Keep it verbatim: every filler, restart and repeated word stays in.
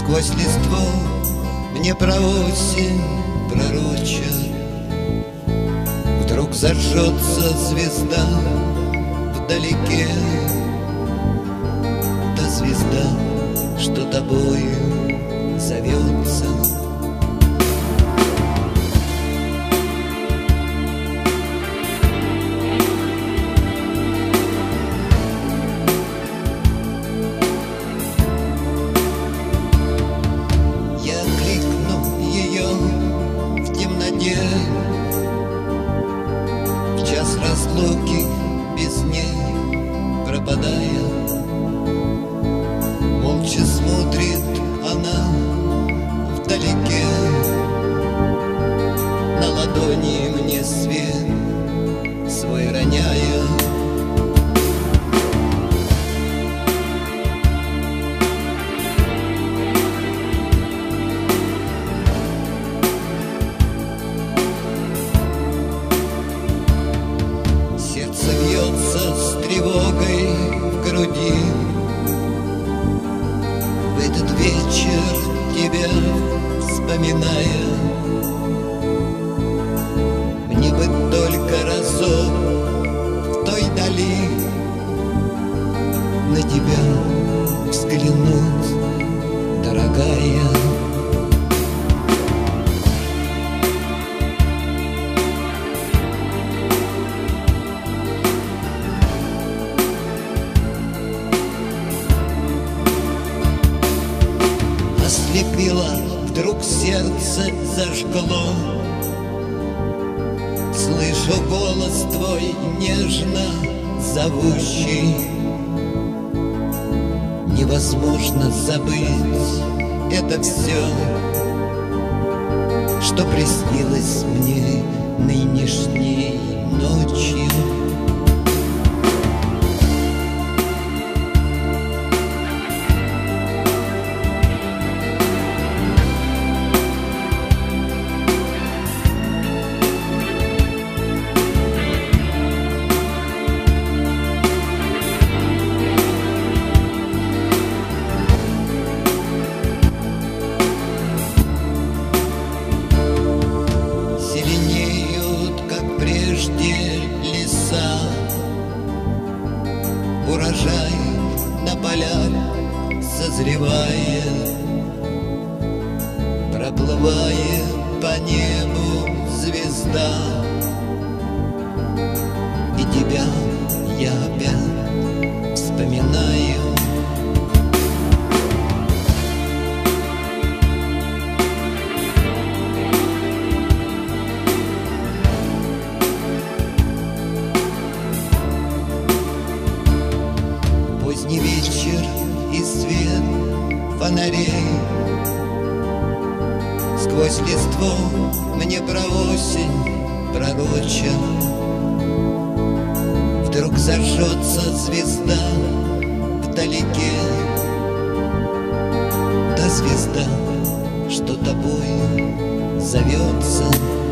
Сквозь листву мне про осень пророчат. Вдруг зажжется звезда вдалеке, та звезда, что тобою зовется. Я кликну ее в темноте, в час разлуки без ней пропадая. Молча смотрит она вдалеке, на ладони мне свет свой роняя. Сердце бьется с тревогой в груди. В этот вечер тебя вспоминая, мне бы только разок в той дали на тебя взглянуть, дорогая. Ослепило, вдруг сердце зажгло. Слышу голос твой нежно зовущий. Невозможно забыть это все, что приснилось мне нынешней ночью. Леса, урожай на полях созревает, проплывает по небу звезда, и тебя я опять вспоминаю. Поздний вечер и свет фонарей, сквозь листву мне про осень пророчат. Вдруг зажжется звезда вдалеке, та звезда, что тобою зовется.